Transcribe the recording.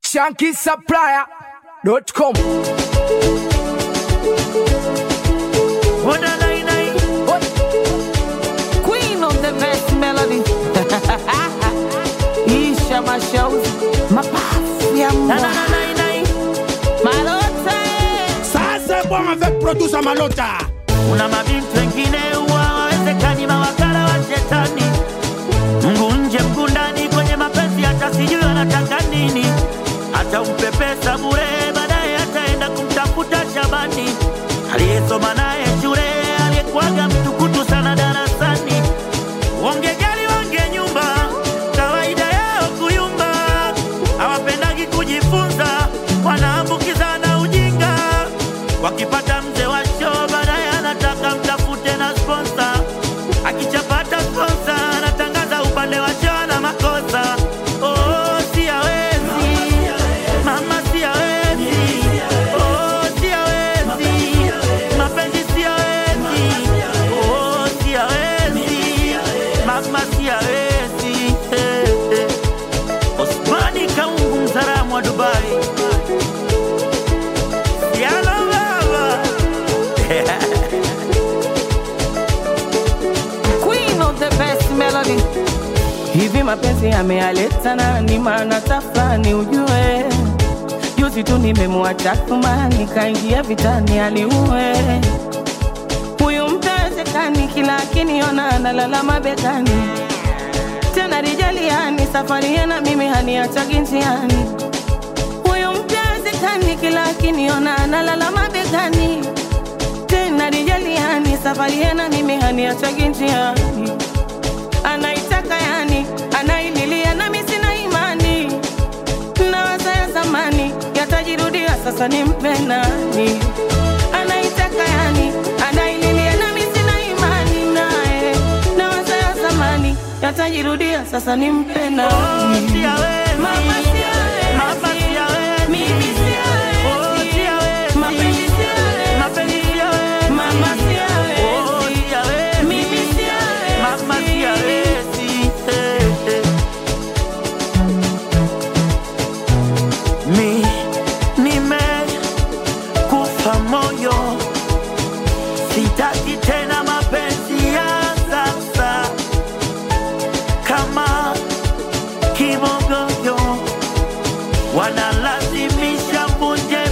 ShankySupplier.com. Queen of the best melody. Isha my shows, my path, yeah, Malota. Sasa bon avec producer Malota. Una mabinti wengine wawezekani mawakala wa shetani. Mungu nje Mungu ndani kwenye mapenzi hata sijui anataka nini. Hata umpepesa bure baadaye ataenda kumtafuta Shabani. Aliyesoma naye shule aliyekuwaga mtukutu sana darasani. Wangejali wange nyumba kawaida yao kuyumba. Hawapendagi kujifunza wanaambukizana ujinga. Wakipata mzee wa show baadaye anataka mtafute na sponsor. Akichapata sponsor anatangaza upande wa show na makosa. Oh siawezi mama siawezi. Oh siawezi mapenzi siawezi. Oh siawezi mama siawezi. Osmani Kaungu mzaramu wa Dubai. Queen of the best melody. Hivi mapenzi yamealeta nani maana tafani ujue. Juzi tu nimemwacha kumani kaingia vitani aliue. Huyu mtazekani kila akiniona analala mabegani. Tena rijaliani safari yana mimi haniacha njiani. Huyu mtazekani kila akiniona analala mabegani. Tena rijaliani safari yana mimi haniacha njiani. Anaitaka yani, anaililia na mimi sina imani. Nawaza ya zamani, yatajirudia sasa nimpe nani. Anaitaka yani, anaililia na mimi sina imani nae. Nawaza ya zamani, yatajirudia sasa nimpe nani. Oh siawezi Mama siawezi, mama siawezi. mimi siawezi. Oh siawezi Mapenzi siawezi, mapenzi siawezi. mama siawezi. Oh siawezi Mimi siawezi, mama siawezi. Mi nimekufa moyo, sitaki tena mapenzi ya sasa. Kama kibogoyo wanalazimisha mvunje